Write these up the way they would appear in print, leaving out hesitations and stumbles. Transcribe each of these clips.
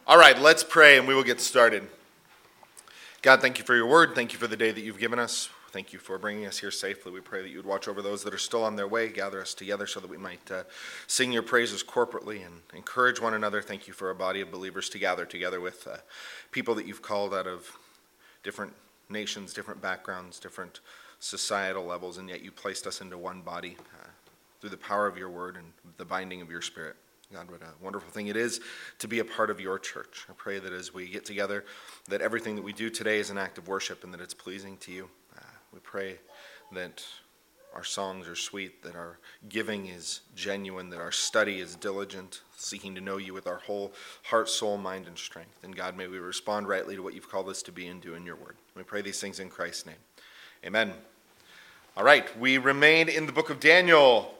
All right, let's pray and we will get started. God, thank you for your word. Thank you for the day that you've given us. Thank you for bringing us here safely. We pray that you would watch over those that are still on their way, gather us together so that we might sing your praises corporately and encourage one another. Thank you for a body of believers to gather together with people that you've called out of different nations, different backgrounds, different societal levels, and yet you placed us into one body through the power of your word and the binding of your spirit. God, what a wonderful thing it is to be a part of your church. I pray that as we get together, that everything that we do today is an act of worship and that it's pleasing to you. We pray that our songs are sweet, that our giving is genuine, that our study is diligent, seeking to know you with our whole heart, soul, mind, and strength. And God, may we respond rightly to what you've called us to be and do in your word. We pray these things in Christ's name. Amen. All right, we remain in the book of Daniel.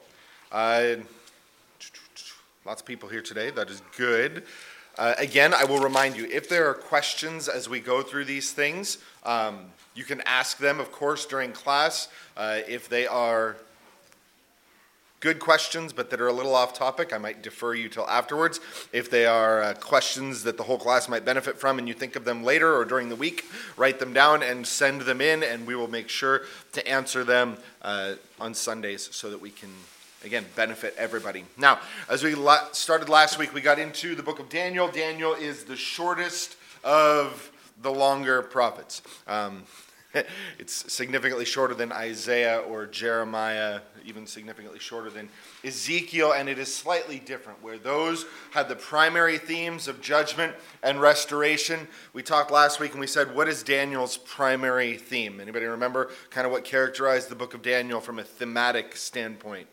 Lots of people here today. That is good. Again, I will remind you, if there are questions as we go through these things, you can ask them, of course, during class. If they are good questions, but that are a little off topic, I might defer you till afterwards. If they are questions that the whole class might benefit from and you think of them later or during the week, write them down and send them in, and we will make sure to answer them on Sundays so that we can, again, benefit everybody. Now, as we started last week, we got into the book of Daniel. Daniel is the shortest of the longer prophets. It's significantly shorter than Isaiah or Jeremiah, even significantly shorter than Ezekiel, and it is slightly different, where those had the primary themes of judgment and restoration. We talked last week and we said, what is Daniel's primary theme? Anybody remember kind of what characterized the book of Daniel from a thematic standpoint?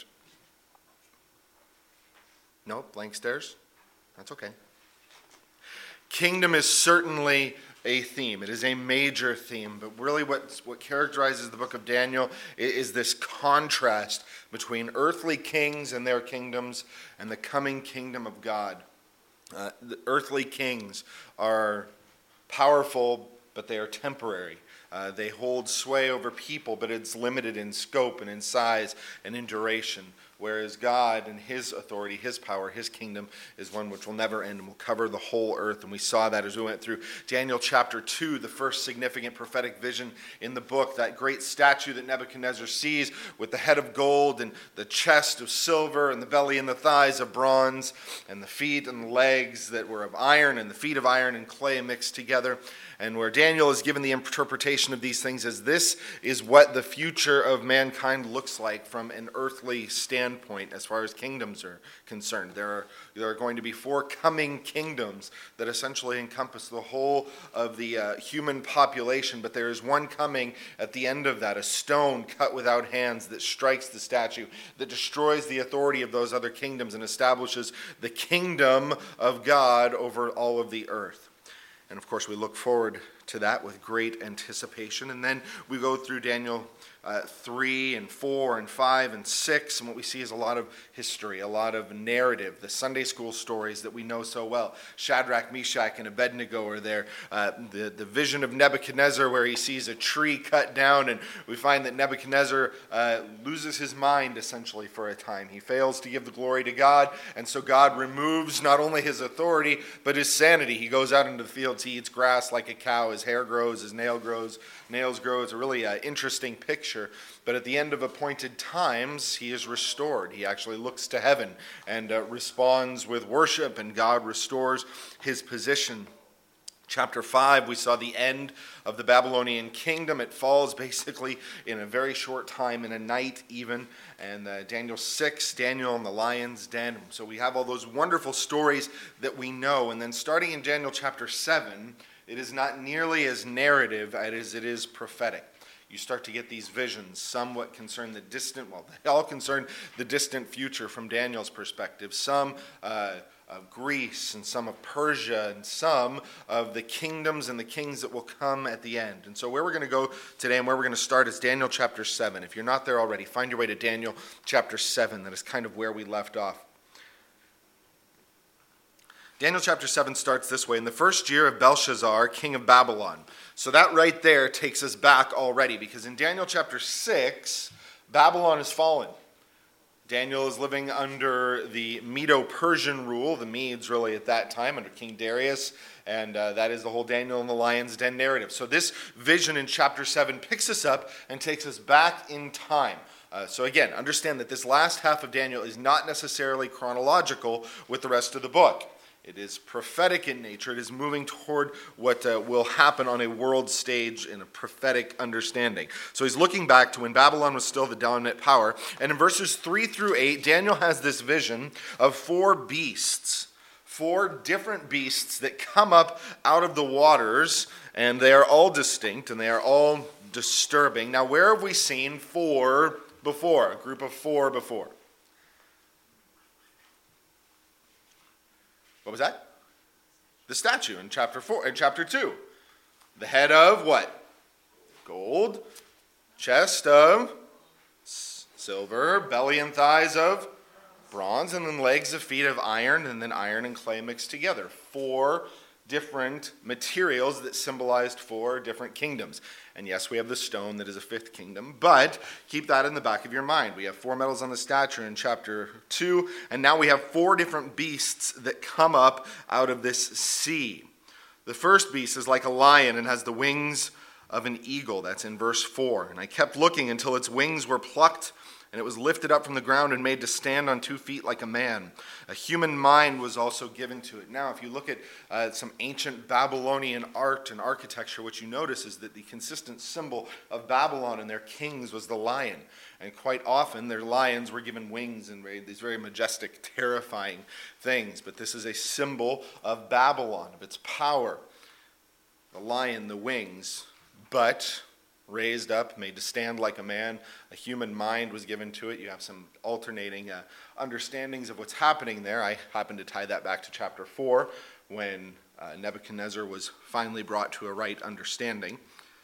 No? Blank stares? That's okay. Kingdom is certainly a theme. It is a major theme, but really what characterizes the book of Daniel is this contrast between earthly kings and their kingdoms and the coming kingdom of God. The earthly kings are powerful, but they are temporary. They hold sway over people, but it's limited in scope and in size and in duration. Whereas God and his authority, his power, his kingdom is one which will never end and will cover the whole earth. And we saw that as we went through Daniel chapter 2, the first significant prophetic vision in the book, that great statue that Nebuchadnezzar sees with the head of gold and the chest of silver and the belly and the thighs of bronze and the feet and the legs that were of iron and the feet of iron and clay mixed together. And where Daniel is given the interpretation of these things as this is what the future of mankind looks like from an earthly standpoint as far as kingdoms are concerned. There are going to be 4 coming kingdoms that essentially encompass the whole of the human population, but there is one coming at the end of that, a stone cut without hands that strikes the statue, that destroys the authority of those other kingdoms and establishes the kingdom of God over all of the earth. And of course, we look forward to that with great anticipation. And then we go through Daniel 3 and 4 and 5 and 6, and what we see is a lot of history, a lot of narrative, the Sunday school stories that we know so well. Shadrach, Meshach, and Abednego are there. The vision of Nebuchadnezzar where he sees a tree cut down, and we find that Nebuchadnezzar loses his mind essentially for a time. He fails to give the glory to God, and so God removes not only his authority, but his sanity. He goes out into the fields, he eats grass like a cow, his hair grows, his nails grow. It's a really interesting picture. But at the end of appointed times, he is restored. He actually looks to heaven and responds with worship, and God restores his position. Chapter 5, we saw the end of the Babylonian kingdom. It falls basically in a very short time, in a night even. And Daniel 6, Daniel in the lion's den. So we have all those wonderful stories that we know. And then starting in Daniel chapter 7, it is not nearly as narrative as it is prophetic. You start to get these visions, somewhat concern the distant, they all concern the distant future from Daniel's perspective. Some of Greece and some of Persia and some of the kingdoms and the kings that will come at the end. And so where we're going to go today and where we're going to start is Daniel chapter 7. If you're not there already, find your way to Daniel chapter 7. That is kind of where we left off. Daniel chapter 7 starts this way. In the first year of Belshazzar, king of Babylon. So that right there takes us back already, because in Daniel chapter 6, Babylon has fallen. Daniel is living under the Medo-Persian rule, the Medes really at that time, under King Darius, and that is the whole Daniel in the lion's den narrative. So this vision in chapter 7 picks us up and takes us back in time. So again, understand that this last half of Daniel is not necessarily chronological with the rest of the book. It is prophetic in nature. It is moving toward what will happen on a world stage in a prophetic understanding. So he's looking back to when Babylon was still the dominant power. And in verses 3 through 8, Daniel has this vision of 4 beasts, 4 different beasts that come up out of the waters, and they are all distinct and they are all disturbing. Now, where have we seen 4 before? A group of 4 before. What was that? The statue in chapter 2. The head of what? Gold. Chest of silver. Belly and thighs of bronze. And then legs and feet of iron. And then iron and clay mixed together. 4 different materials that symbolized 4 different kingdoms. And yes, we have the stone that is a 5th kingdom, but keep that in the back of your mind. We have 4 metals on the stature in chapter 2, and now we have 4 different beasts that come up out of this sea. The first beast is like a lion and has the wings of an eagle. That's in verse 4. And I kept looking until its wings were plucked, and it was lifted up from the ground and made to stand on 2 feet like a man. A human mind was also given to it. Now, if you look at some ancient Babylonian art and architecture, what you notice is that the consistent symbol of Babylon and their kings was the lion. And quite often, their lions were given wings and these very majestic, terrifying things. But this is a symbol of Babylon, of its power. The lion, the wings, but raised up, made to stand like a man. A human mind was given to it. You have some alternating understandings of what's happening there. I happen to tie that back to chapter 4, when Nebuchadnezzar was finally brought to a right understanding.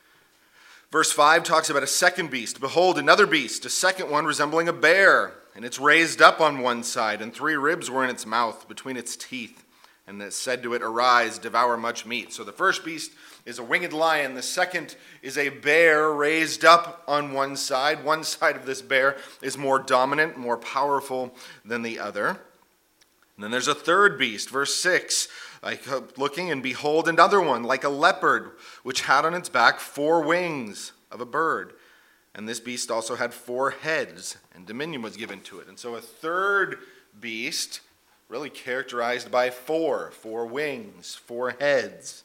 Verse 5 talks about a second beast. Behold, another beast, a second one resembling a bear, and it's raised up on one side, and 3 ribs were in its mouth between its teeth. And it said to it, arise, devour much meat. So the first beast is a winged lion. The second is a bear raised up on one side. One side of this bear is more dominant, more powerful than the other. And then there's a third beast, verse 6. I kept looking, and behold, another one, like a leopard, which had on its back 4 wings of a bird. And this beast also had 4 heads, and dominion was given to it. And so a third beast, really characterized by 4 wings, 4 heads.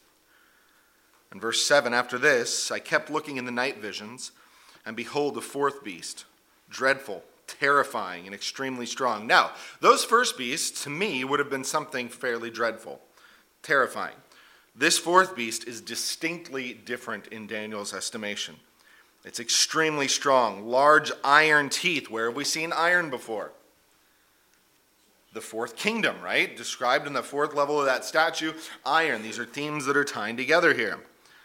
And verse 7, after this, I kept looking in the night visions, and behold, the 4th beast, dreadful, terrifying, and extremely strong. Now, those first beasts, to me, would have been something fairly dreadful, terrifying. This 4th beast is distinctly different in Daniel's estimation. It's extremely strong, large iron teeth. Where have we seen iron before? The 4th kingdom, right? Described in the 4th level of that statue, iron. These are themes that are tying together here.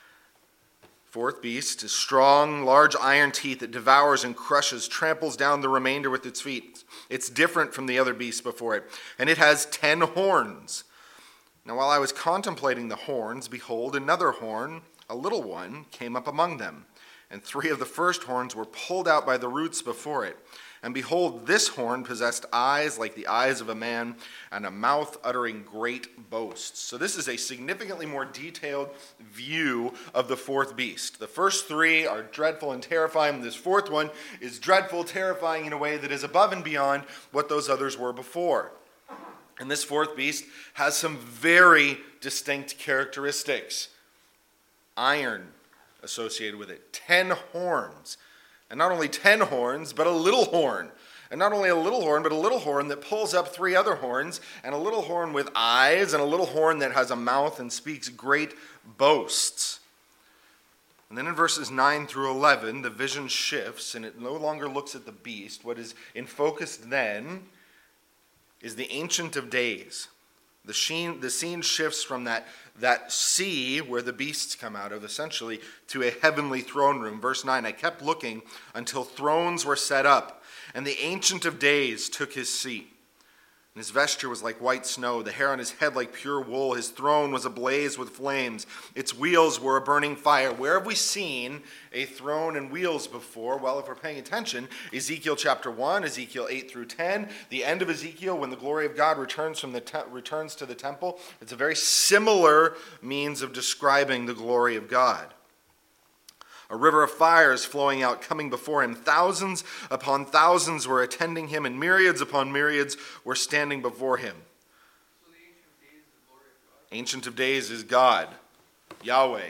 4th beast is strong, large iron teeth that devours and crushes, tramples down the remainder with its feet. It's different from the other beasts before it. And it has 10 horns. Now while I was contemplating the horns, behold, another horn, a little one, came up among them. And 3 of the first horns were pulled out by the roots before it. And behold, this horn possessed eyes like the eyes of a man, and a mouth uttering great boasts. So this is a significantly more detailed view of the 4th beast. The first 3 are dreadful and terrifying. This 4th one is dreadful, terrifying in a way that is above and beyond what those others were before. And this 4th beast has some very distinct characteristics. Iron associated with it. 10 horns. And not only 10 horns, but a little horn. And not only a little horn, but a little horn that pulls up 3 other horns, and a little horn with eyes, and a little horn that has a mouth and speaks great boasts. And then in verses 9 through 11, the vision shifts, and it no longer looks at the beast. What is in focus then is the Ancient of Days. The scene shifts from that sea where the beasts come out of, essentially, to a heavenly throne room. Verse 9, I kept looking until thrones were set up, and the Ancient of Days took his seat. And his vesture was like white snow, the hair on his head like pure wool. His throne was ablaze with flames. Its wheels were a burning fire. Where have we seen a throne and wheels before? Well, if we're paying attention, Ezekiel chapter 1, Ezekiel 8 through 10, the end of Ezekiel when the glory of God returns to the temple. It's a very similar means of describing the glory of God. A river of fire is flowing out, coming before him. Thousands upon thousands were attending him, and myriads upon myriads were standing before him. So the Ancient of Days is God, Yahweh,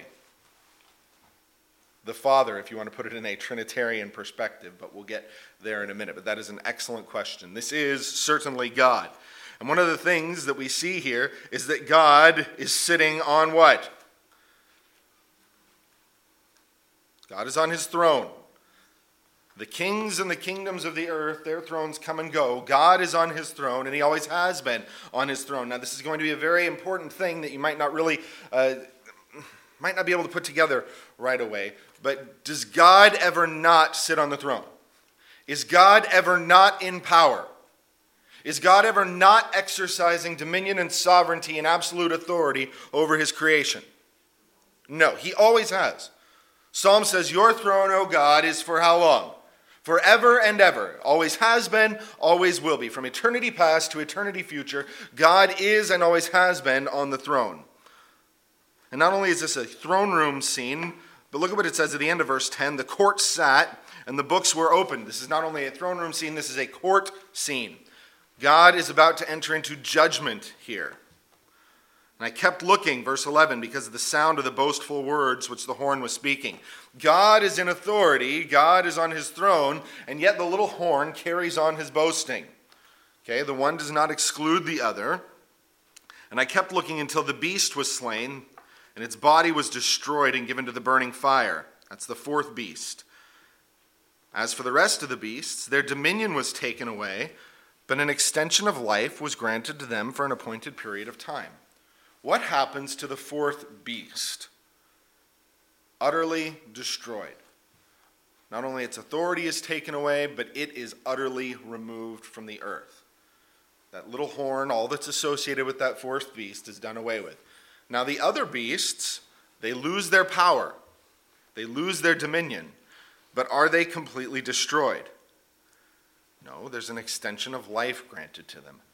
the Father, if you want to put it in a Trinitarian perspective, but we'll get there in a minute. But that is an excellent question. This is certainly God. And one of the things that we see here is that God is sitting on what? God is on his throne. The kings and the kingdoms of the earth, their thrones come and go. God is on his throne, and he always has been on his throne. Now, this is going to be a very important thing that you might not be able to put together right away. But does God ever not sit on the throne? Is God ever not in power? Is God ever not exercising dominion and sovereignty and absolute authority over his creation? No, he always has. Psalm says, your throne, O God, is for how long? Forever and ever. Always has been, always will be. From eternity past to eternity future, God is and always has been on the throne. And not only is this a throne room scene, but look at what it says at the end of verse 10. The court sat and the books were opened. This is not only a throne room scene, this is a court scene. God is about to enter into judgment here. And I kept looking, verse 11, because of the sound of the boastful words which the horn was speaking. God is in authority, God is on his throne, and yet the little horn carries on his boasting. Okay, the one does not exclude the other. And I kept looking until the beast was slain, and its body was destroyed and given to the burning fire. That's the fourth beast. As for the rest of the beasts, their dominion was taken away, but an extension of life was granted to them for an appointed period of time. What happens to the fourth beast? Utterly destroyed. Not only its authority is taken away, but it is utterly removed from the earth. That little horn, all that's associated with that fourth beast, is done away with. Now the other beasts, they lose their power. They lose their dominion. But are they completely destroyed? No, there's an extension of life granted to them.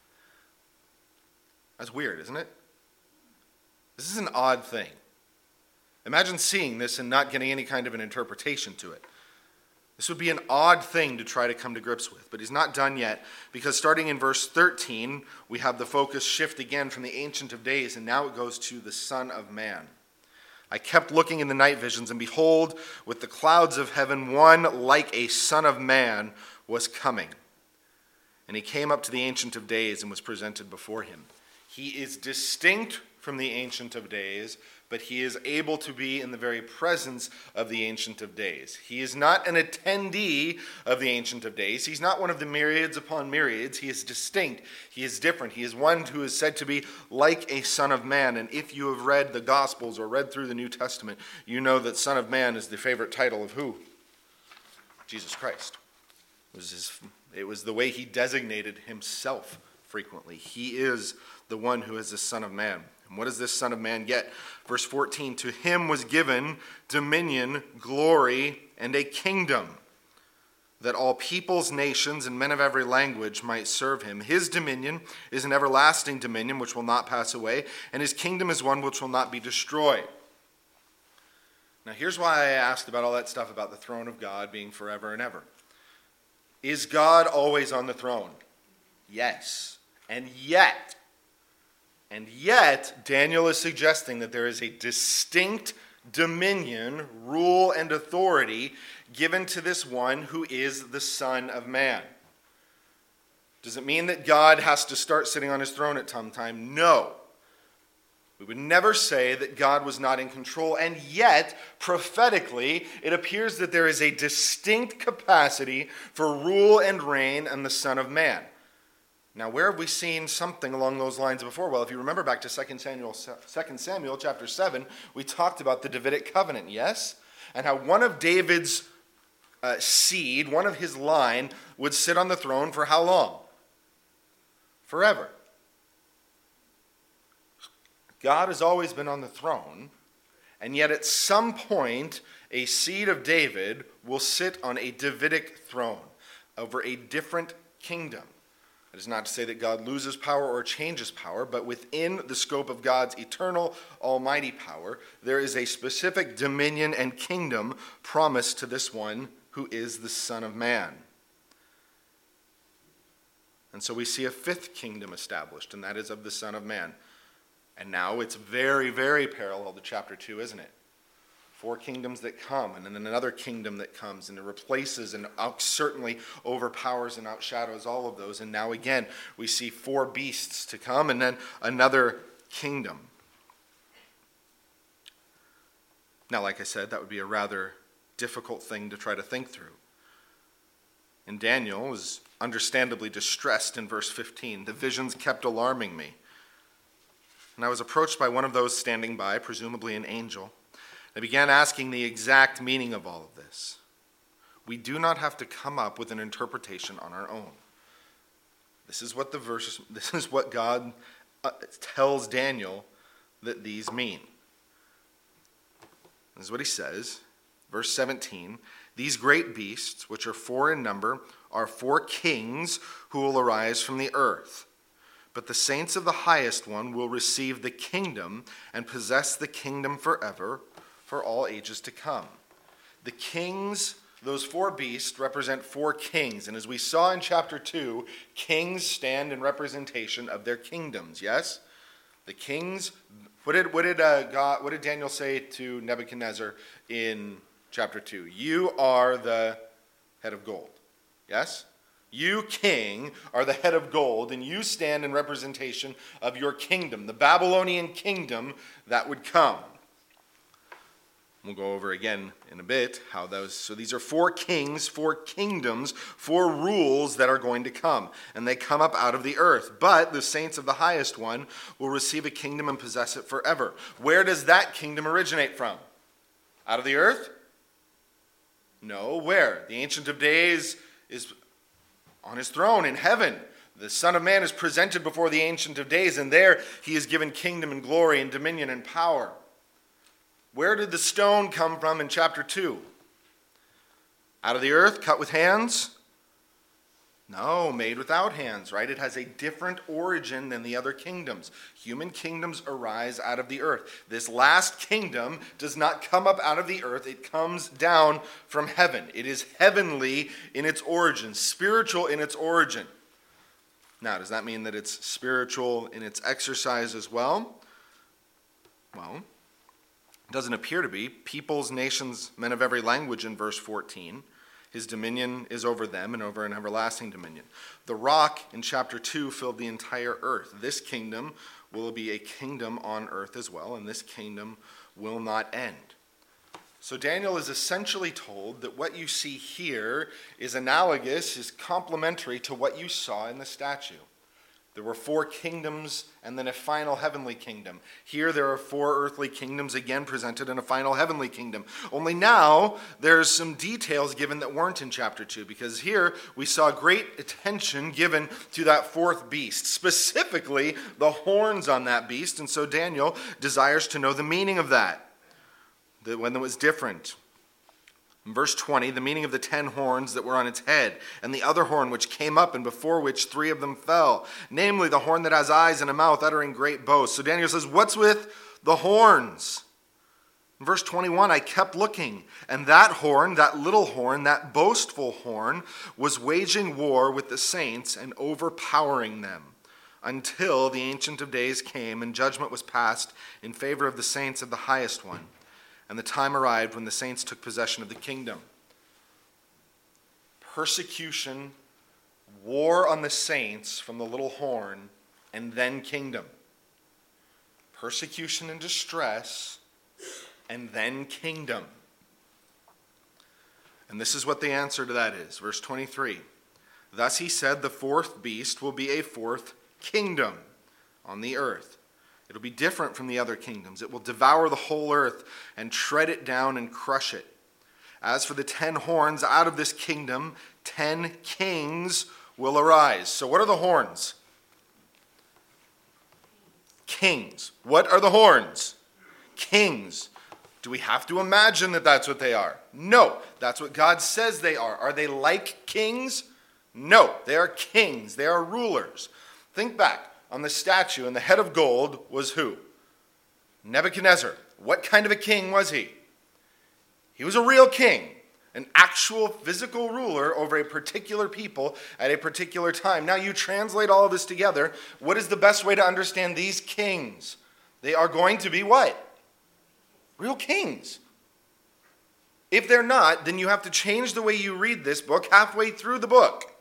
That's weird, isn't it? This is an odd thing. Imagine seeing this and not getting any kind of an interpretation to it. This would be an odd thing to try to come to grips with, but he's not done yet, because starting in verse 13, we have the focus shift again from the Ancient of Days, and now it goes to the Son of Man. I kept looking in the night visions, and behold, with the clouds of heaven, one like a Son of Man was coming. And he came up to the Ancient of Days and was presented before him. He is distinct from the Ancient of Days, but he is able to be in the very presence of the Ancient of Days. He is not an attendee of the Ancient of Days. He's not one of the myriads upon myriads. He is distinct. He is different. He is one who is said to be like a Son of Man. And if you have read the Gospels or read through the New Testament, you know that Son of Man is the favorite title of who? Jesus Christ. It was the way he designated himself frequently. He is the one who is the Son of Man. And what does this Son of Man get? Verse 14, to him was given dominion, glory, and a kingdom, that all peoples, nations, and men of every language might serve him. His dominion is an everlasting dominion which will not pass away, and his kingdom is one which will not be destroyed. Now here's why I asked about all that stuff about the throne of God being forever and ever. Is God always on the throne? Yes. And yet, Daniel is suggesting that there is a distinct dominion, rule, and authority given to this one who is the Son of Man. Does it mean that God has to start sitting on his throne at some time? No. We would never say that God was not in control, and yet, prophetically, it appears that there is a distinct capacity for rule and reign in the Son of Man. Now, where have we seen something along those lines before? Well, if you remember back to 2 Samuel chapter 7, we talked about the Davidic covenant, yes? And how one of David's seed, one of his line, would sit on the throne for how long? forever. God has always been on the throne, and yet at some point, a seed of David will sit on a Davidic throne over a different kingdom. That is not to say that God loses power or changes power, but within the scope of God's eternal, almighty power, there is a specific dominion and kingdom promised to this one who is the Son of Man. And so we see a fifth kingdom established, and that is of the Son of Man. And now it's very, very parallel to chapter 2, isn't it? 4 kingdoms that come, and then another kingdom that comes, and it replaces and certainly overpowers and outshadows all of those. And now again, we see 4 beasts to come, and then another kingdom. Now, like I said, that would be a rather difficult thing to try to think through. And Daniel is understandably distressed in verse 15. The visions kept alarming me. And I was approached by one of those standing by, presumably an angel. I began asking the exact meaning of all of this. We do not have to come up with an interpretation on our own. This is what God tells Daniel that these mean. This is what he says, verse 17. These great beasts, which are 4 in number, are 4 kings who will arise from the earth. But the saints of the highest one will receive the kingdom and possess the kingdom forever, for all ages to come. The kings, those 4 beasts, represent 4 kings. And as we saw in chapter 2, kings stand in representation of their kingdoms, yes? The kings, what did Daniel say to Nebuchadnezzar in chapter 2? You are the head of gold, yes? You, king, are the head of gold, and you stand in representation of your kingdom, the Babylonian kingdom that would come. We'll go over again in a bit how those, so these are 4 kings, 4 kingdoms, 4 rules that are going to come, and they come up out of the earth. But the saints of the highest one will receive a kingdom and possess it forever. Where does that kingdom originate from? Out of the earth? No, where? The Ancient of Days is on his throne in heaven. The Son of Man is presented before the Ancient of Days, and there he is given kingdom and glory and dominion and power. Where did the stone come from in chapter 2? Out of the earth, cut with hands? No, made without hands, right? It has a different origin than the other kingdoms. Human kingdoms arise out of the earth. This last kingdom does not come up out of the earth. It comes down from heaven. It is heavenly in its origin, spiritual in its origin. Now, does that mean that it's spiritual in its exercise as well? Well, it doesn't appear to be. Peoples, nations, men of every language in verse 14. His dominion is over them and over an everlasting dominion. The rock in chapter 2 filled the entire earth. This kingdom will be a kingdom on earth as well, and this kingdom will not end. So Daniel is essentially told that what you see here is analogous, is complementary to what you saw in the statue. There were 4 kingdoms and then a final heavenly kingdom. Here there are 4 earthly kingdoms again presented in a final heavenly kingdom. Only now there's some details given that weren't in chapter 2, because here we saw great attention given to that 4th beast, specifically the horns on that beast. And so Daniel desires to know the meaning of that when it was different. In verse 20, the meaning of the 10 horns that were on its head, and the other horn which came up, and before which 3 of them fell, namely the horn that has eyes and a mouth, uttering great boasts. So Daniel says, what's with the horns? In verse 21, I kept looking, and that horn, that little horn, that boastful horn, was waging war with the saints and overpowering them, until the Ancient of Days came, and judgment was passed in favor of the saints of the highest one. And the time arrived when the saints took possession of the kingdom. Persecution, war on the saints from the little horn, and then kingdom. Persecution and distress, and then kingdom. And this is what the answer to that is. Verse 23. Thus he said, the 4th beast will be a 4th kingdom on the earth. It'll be different from the other kingdoms. It will devour the whole earth and tread it down and crush it. As for the 10 horns, out of this kingdom, 10 kings will arise. So what are the horns? Kings. What are the horns? Kings. Do we have to imagine that that's what they are? No, that's what God says they are. Are they like kings? No, they are kings. They are rulers. Think back on the statue, and the head of gold was who? Nebuchadnezzar. What kind of a king was he? He was a real king, an actual physical ruler over a particular people at a particular time. Now you translate all of this together. What is the best way to understand these kings? They are going to be what? Real kings. If they're not, then you have to change the way you read this book halfway through the book.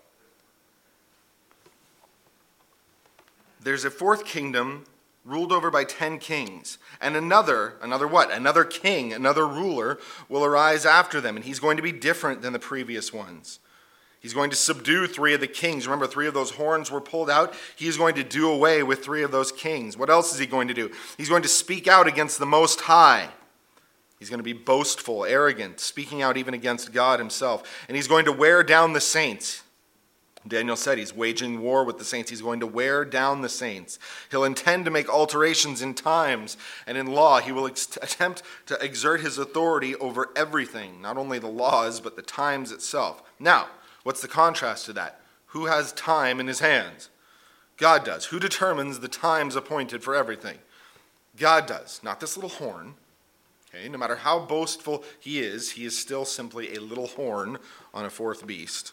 There's a fourth kingdom ruled over by 10 kings. And another what? Another king, another ruler will arise after them. And he's going to be different than the previous ones. He's going to subdue 3 of the kings. Remember, 3 of those horns were pulled out. He is going to do away with 3 of those kings. What else is he going to do? He's going to speak out against the Most High. He's going to be boastful, arrogant, speaking out even against God himself. And he's going to wear down the saints. Daniel said he's waging war with the saints. He's going to wear down the saints. He'll intend to make alterations in times and in law. He will attempt to exert his authority over everything, not only the laws, but the times itself. Now, what's the contrast to that? Who has time in his hands? God does. Who determines the times appointed for everything? God does, not this little horn. Okay, no matter how boastful he is still simply a little horn on a fourth beast.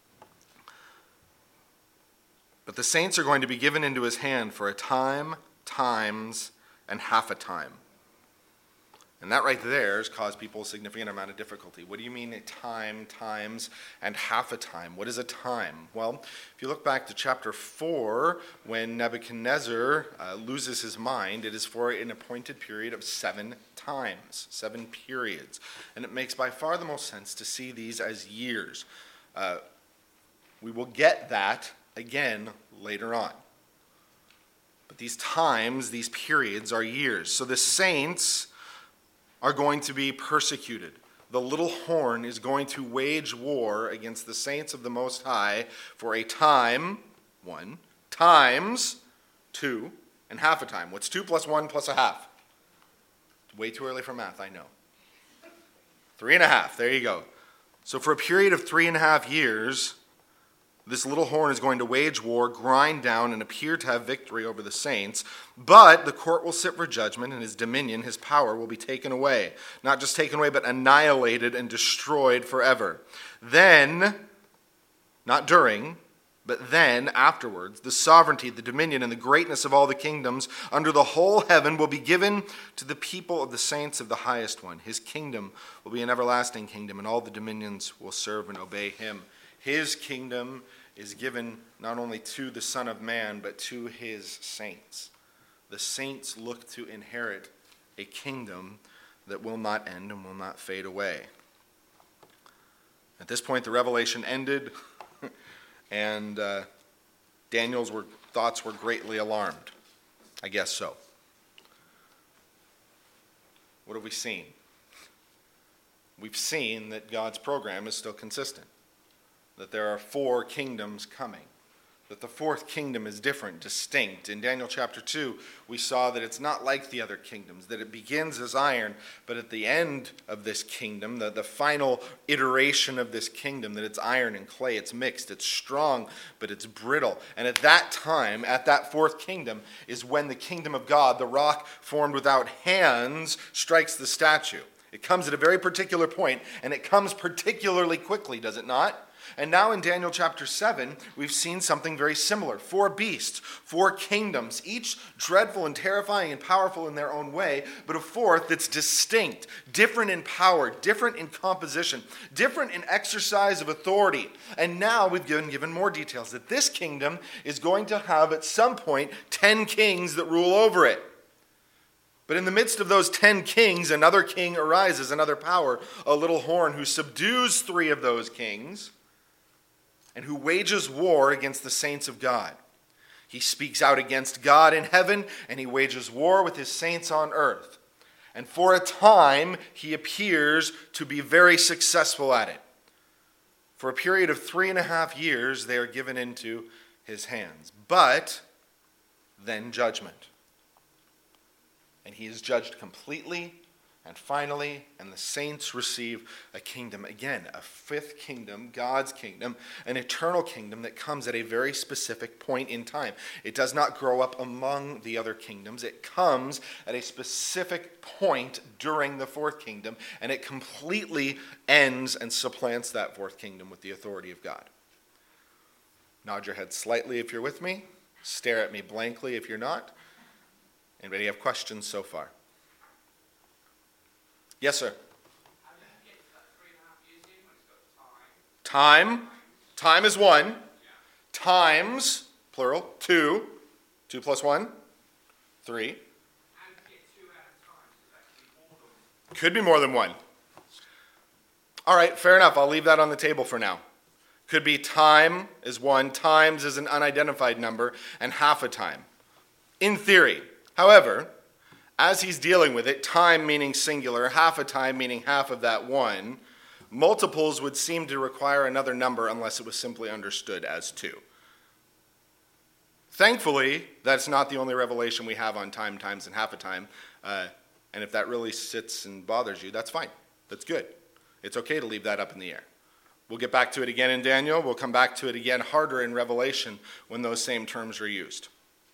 But the saints are going to be given into his hand for a time, times, and half a time. And that right there has caused people a significant amount of difficulty. What do you mean a time, times, and half a time? What is a time? Well, if you look back to chapter 4, when Nebuchadnezzar loses his mind, it is for an appointed period of 7 times, 7 periods. And it makes by far the most sense to see these as years. We will get that again later on. But these times, these periods are years. So the saints are going to be persecuted. The little horn is going to wage war against the saints of the Most High for a time, 1, times 2, and half a time. What's 2 plus 1 plus a half? Way too early for math, I know. 3.5, there you go. So for a period of 3.5 years, this little horn is going to wage war, grind down, and appear to have victory over the saints. But the court will sit for judgment, and his dominion, his power, will be taken away. Not just taken away, but annihilated and destroyed forever. Then, not during, but then, afterwards, the sovereignty, the dominion, and the greatness of all the kingdoms under the whole heaven will be given to the people of the saints of the highest one. His kingdom will be an everlasting kingdom, and all the dominions will serve and obey him. His kingdom is given not only to the Son of Man, but to his saints. The saints look to inherit a kingdom that will not end and will not fade away. At this point, the revelation ended, and Daniel's thoughts were greatly alarmed. I guess so. What have we seen? We've seen that God's program is still consistent. That there are 4 kingdoms coming, that the 4th kingdom is different, distinct. In Daniel chapter 2, we saw that it's not like the other kingdoms, that it begins as iron, but at the end of this kingdom, the final iteration of this kingdom, that it's iron and clay, it's mixed, it's strong, but it's brittle. And at that time, at that 4th kingdom, is when the kingdom of God, the rock formed without hands, strikes the statue. It comes at a very particular point, and it comes particularly quickly, does it not? And now in Daniel chapter 7, we've seen something very similar. 4 beasts, 4 kingdoms, each dreadful and terrifying and powerful in their own way, but a 4th that's distinct, different in power, different in composition, different in exercise of authority. And now we've been given more details that this kingdom is going to have at some point 10 kings that rule over it. But in the midst of those 10 kings, another king arises, another power, a little horn who subdues 3 of those kings, and who wages war against the saints of God. He speaks out against God in heaven, and he wages war with his saints on earth. And for a time, he appears to be very successful at it. For a period of 3.5 years, they are given into his hands. But then judgment. and he is judged completely and finally, and the saints receive a kingdom. Again, a fifth kingdom, God's kingdom, an eternal kingdom that comes at a very specific point in time. It does not grow up among the other kingdoms. It comes at a specific point during the fourth kingdom, and it completely ends and supplants that fourth kingdom with the authority of God. Nod your head slightly if you're with me. Stare at me blankly if you're not. Anybody have questions so far? Yes, sir. Time. Time is one. Times, plural, two. 2 plus 1, 3. Could be more than one. All right, fair enough. I'll leave that on the table for now. Could be time is 1, times is an unidentified number, and half a time. In theory. However, as he's dealing with it, time meaning singular, half a time meaning half of that one, multiples would seem to require another number unless it was simply understood as 2. Thankfully, that's not the only revelation we have on time, times, and half a time. And if that really sits and bothers you, that's fine. That's good. It's okay to leave that up in the air. We'll get back to it again in Daniel. We'll come back to it again harder in Revelation when those same terms are used.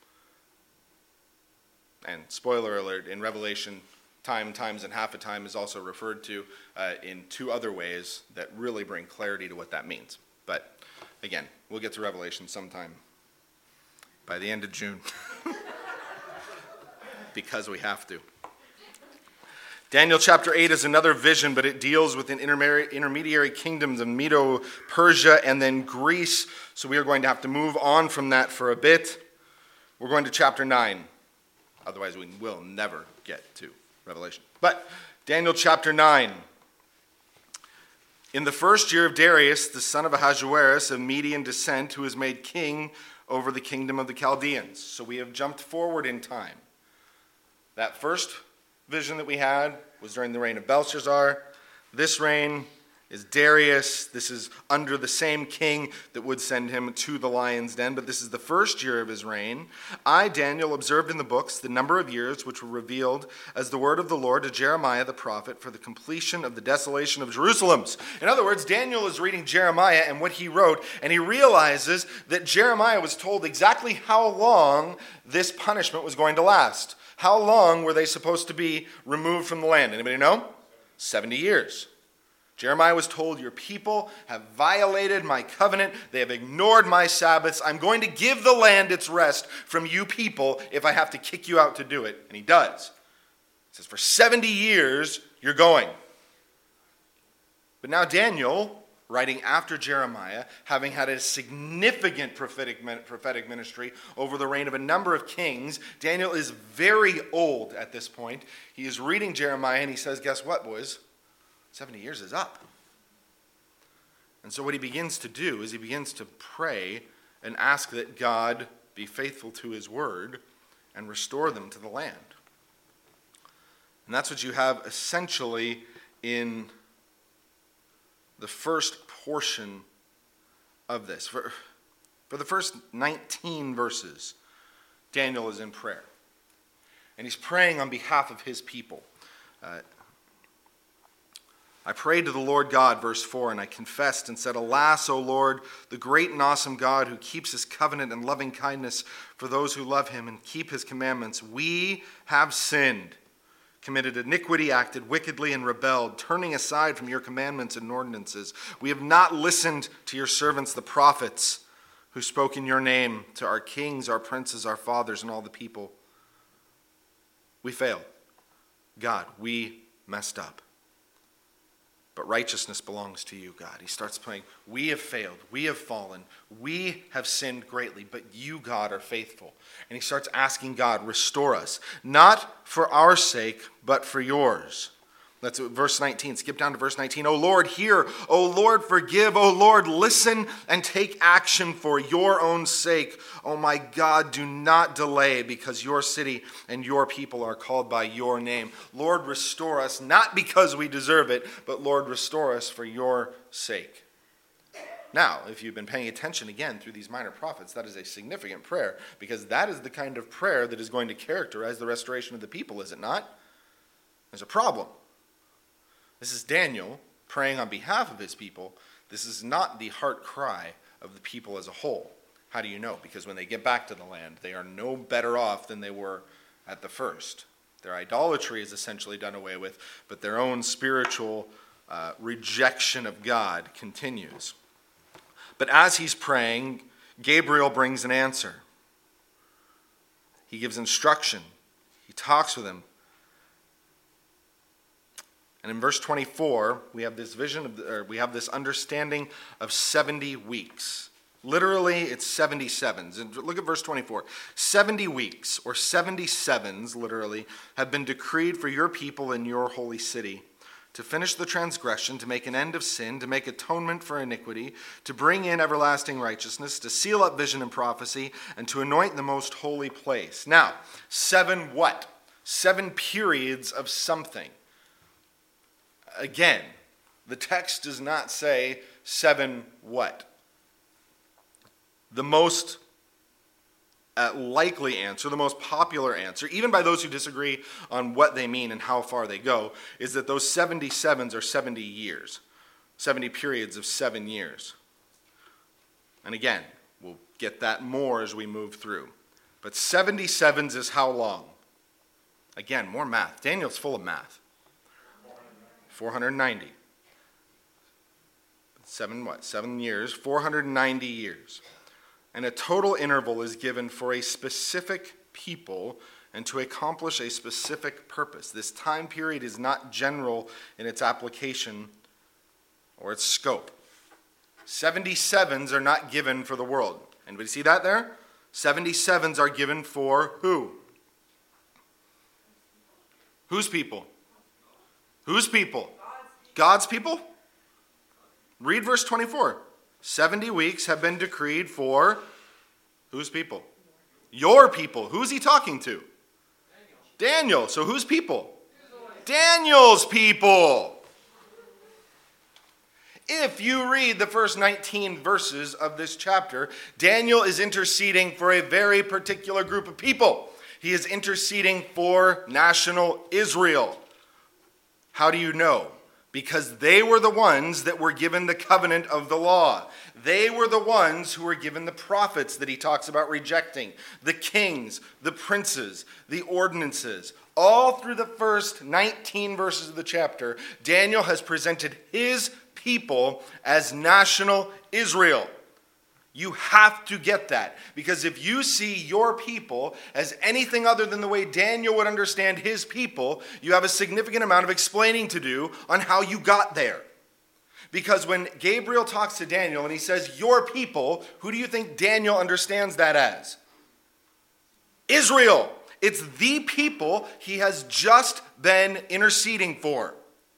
And spoiler alert, in Revelation, time, times, and half a time is also referred to in 2 other ways that really bring clarity to what that means. But again, we'll get to Revelation sometime by the end of June. Because we have to. Daniel chapter 8 is another vision, but it deals with an intermediary kingdoms of Medo, Persia, and then Greece. So we are going to have to move on from that for a bit. We're going to chapter 9. Otherwise, we will never get to Revelation. But Daniel chapter 9. In the first year of Darius, the son of Ahasuerus, of Median descent, who was made king over the kingdom of the Chaldeans. So we have jumped forward in time. That first vision that we had was during the reign of Belshazzar. This reign is Darius. This is under the same king that would send him to the lion's den, but this is the first year of his reign. I, Daniel, observed in the books the number of years which were revealed as the word of the Lord to Jeremiah the prophet for the completion of the desolation of Jerusalem. In other words, Daniel is reading Jeremiah and what he wrote, and he realizes that Jeremiah was told exactly how long this punishment was going to last. How long were they supposed to be removed from the land? Anybody know? 70 years. Jeremiah was told, your people have violated my covenant. They have ignored my Sabbaths. I'm going to give the land its rest from you people if I have to kick you out to do it. And he does. He says, for 70 years, you're going. But now Daniel, writing after Jeremiah, having had a significant prophetic ministry over the reign of a number of kings, Daniel is very old at this point. He is reading Jeremiah and he says, guess what, boys? 70 years is up. And so what he begins to do is he begins to pray and ask that God be faithful to his word and restore them to the land. And that's what you have essentially in the first portion of this. For the first 19 verses, Daniel is in prayer. And he's praying on behalf of his people. I prayed to the Lord God, verse 4, and I confessed and said, alas, O Lord, the great and awesome God who keeps his covenant and loving kindness for those who love him and keep his commandments, we have sinned, committed iniquity, acted wickedly, and rebelled, turning aside from your commandments and ordinances. We have not listened to your servants, the prophets, who spoke in your name to our kings, our princes, our fathers, and all the people. We failed. God, we messed up. But righteousness belongs to you, God. He starts praying, we have failed, we have fallen, we have sinned greatly, but you, God, are faithful. And he starts asking God, restore us, not for our sake, but for yours. That's verse 19. Skip down to verse 19. O Lord, hear. O Lord, forgive. O Lord, listen and take action for your own sake. O my God, do not delay, because your city and your people are called by your name. Lord, restore us, not because we deserve it, but Lord, restore us for your sake. Now, if you've been paying attention again through these minor prophets, that is a significant prayer, because that is the kind of prayer that is going to characterize the restoration of the people, is it not? There's a problem. This is Daniel praying on behalf of his people. This is not the heart cry of the people as a whole. How do you know? Because when they get back to the land, they are no better off than they were at the first. Their idolatry is essentially done away with, but their own spiritual rejection of God continues. But as he's praying, Gabriel brings an answer. He gives instruction. He talks with him. And in verse 24, we have this we have this understanding of 70 weeks. Literally, it's 77s. And look at verse 24. 70 weeks, or 77s, literally, have been decreed for your people in your holy city, to finish the transgression, to make an end of sin, to make atonement for iniquity, to bring in everlasting righteousness, to seal up vision and prophecy, and to anoint the most holy place. Now, 7 what? 7 periods of something. Again, the text does not say 7 what. The most likely answer, the most popular answer, even by those who disagree on what they mean and how far they go, is that those 77s are 70 years, 70 periods of 7 years. And again, we'll get that more as we move through. But 77s is how long? Again, more math. Daniel's full of math. 490. 7 years, 490 years. And a total interval is given for a specific people and to accomplish a specific purpose. This time period is not general in its application or its scope. 77s are not given for the world. Anybody see that there? 77s are given for who? Whose people? Whose people? God's people? Read verse 24. 70 weeks have been decreed for whose people? Your people. Who's he talking to? Daniel. So whose people? Daniel's people. If you read the first 19 verses of this chapter, Daniel is interceding for a very particular group of people. He is interceding for national Israel. How do you know? Because they were the ones that were given the covenant of the law. They were the ones who were given the prophets that he talks about rejecting, the kings, the princes, the ordinances. All through the first 19 verses of the chapter, Daniel has presented his people as national Israel. You have to get that, because if you see your people as anything other than the way Daniel would understand his people, you have a significant amount of explaining to do on how you got there. Because when Gabriel talks to Daniel and he says, your people, who do you think Daniel understands that as? Israel. It's the people he has just been interceding for.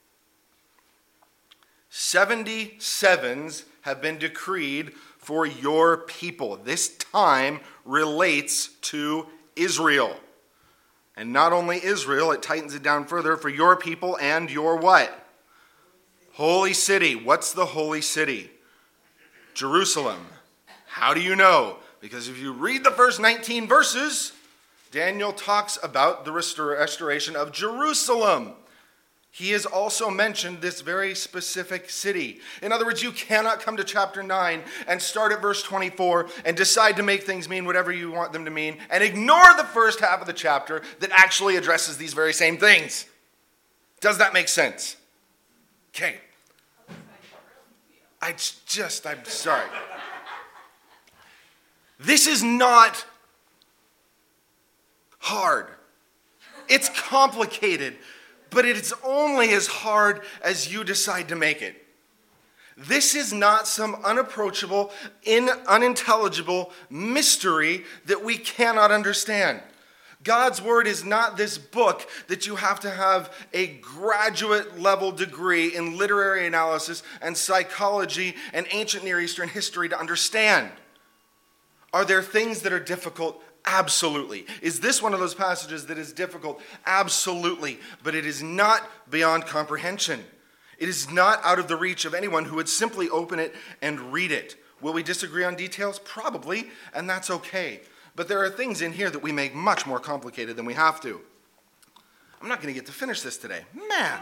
77s have been decreed for your people. This time relates to Israel. And not only Israel, it tightens it down further, for your people and your what? Holy city. What's the holy city? Jerusalem. How do you know? Because if you read the first 19 verses, Daniel talks about the restoration of Jerusalem. He has also mentioned this very specific city. In other words, you cannot come to chapter 9 and start at verse 24 and decide to make things mean whatever you want them to mean and ignore the first half of the chapter that actually addresses these very same things. Does that make sense? Okay. I'm sorry. This is not hard. It's complicated. But it's only as hard as you decide to make it. This is not some unapproachable, unintelligible mystery that we cannot understand. God's word is not this book that you have to have a graduate level degree in literary analysis and psychology and ancient Near Eastern history to understand. Are there things that are difficult? Absolutely. Is this one of those passages that is difficult? Absolutely. But it is not beyond comprehension. It is not out of the reach of anyone who would simply open it and read it. Will we disagree on details? Probably, and that's okay. But there are things in here that we make much more complicated than we have to. I'm not going to get to finish this today. Man.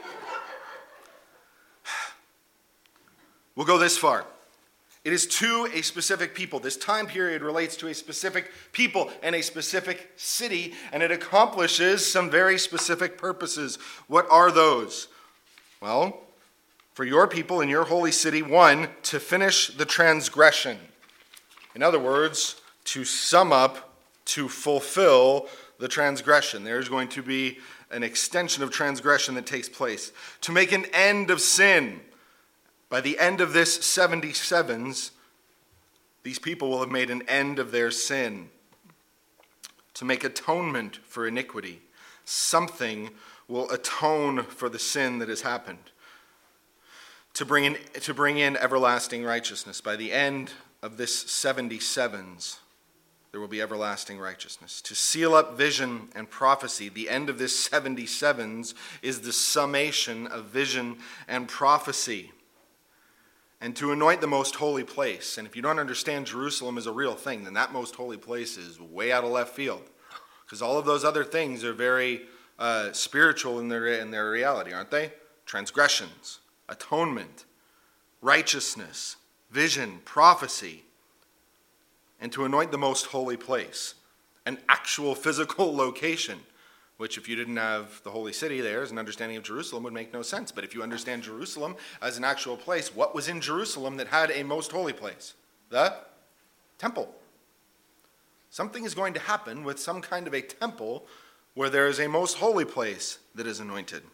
We'll go this far. It is to a specific people. This time period relates to a specific people and a specific city, and it accomplishes some very specific purposes. What are those? Well, for your people in your holy city, 1, to finish the transgression. In other words, to sum up, to fulfill the transgression. There's going to be an extension of transgression that takes place. To make an end of sin. By the end of this 77s, these people will have made an end of their sin. To make atonement for iniquity. Something will atone for the sin that has happened. To bring in everlasting righteousness. By the end of this 77s, there will be everlasting righteousness. To seal up vision and prophecy. The end of this 77s is the summation of vision and prophecy. And to anoint the most holy place. And if you don't understand Jerusalem is a real thing, then that most holy place is way out of left field. Because all of those other things are very spiritual in their reality, aren't they? Transgressions, atonement, righteousness, vision, prophecy. And to anoint the most holy place. An actual physical location. Which, if you didn't have the holy city there as an understanding of Jerusalem, would make no sense. But if you understand Jerusalem as an actual place, what was in Jerusalem that had a most holy place? The temple. Something is going to happen with some kind of a temple where there is a most holy place that is anointed.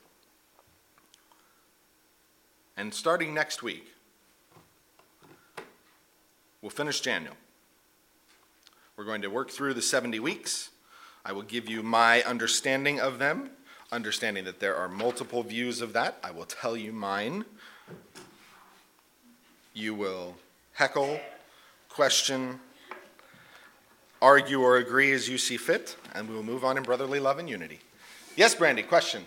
And starting next week, we'll finish Daniel. We're going to work through the 70 weeks. I will give you my understanding of them, understanding that there are multiple views of that. I will tell you mine. You will heckle, question, argue, or agree as you see fit, and we will move on in brotherly love and unity. Yes, Brandy, question?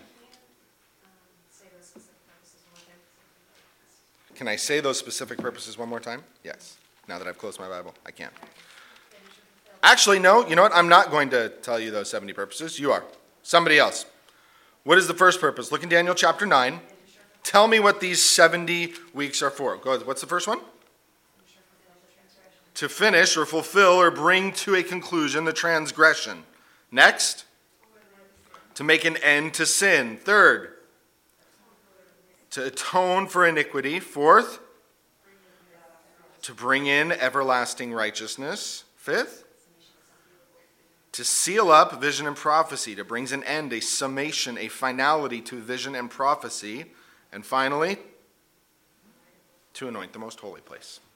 Can I say those specific purposes one more time? Yes. Now that I've closed my Bible, I can. Actually, no. You know what? I'm not going to tell you those 70 purposes. You are. Somebody else. What is the first purpose? Look in Daniel chapter 9. Tell me what these 70 weeks are for. Go ahead. What's the first one? To finish or fulfill or bring to a conclusion the transgression. Next. To make an end to sin. Third. To atone for iniquity. Fourth. To bring in everlasting righteousness. Fifth. To seal up vision and prophecy, to bring an end, a summation, a finality to vision and prophecy. And finally, to anoint the most holy place.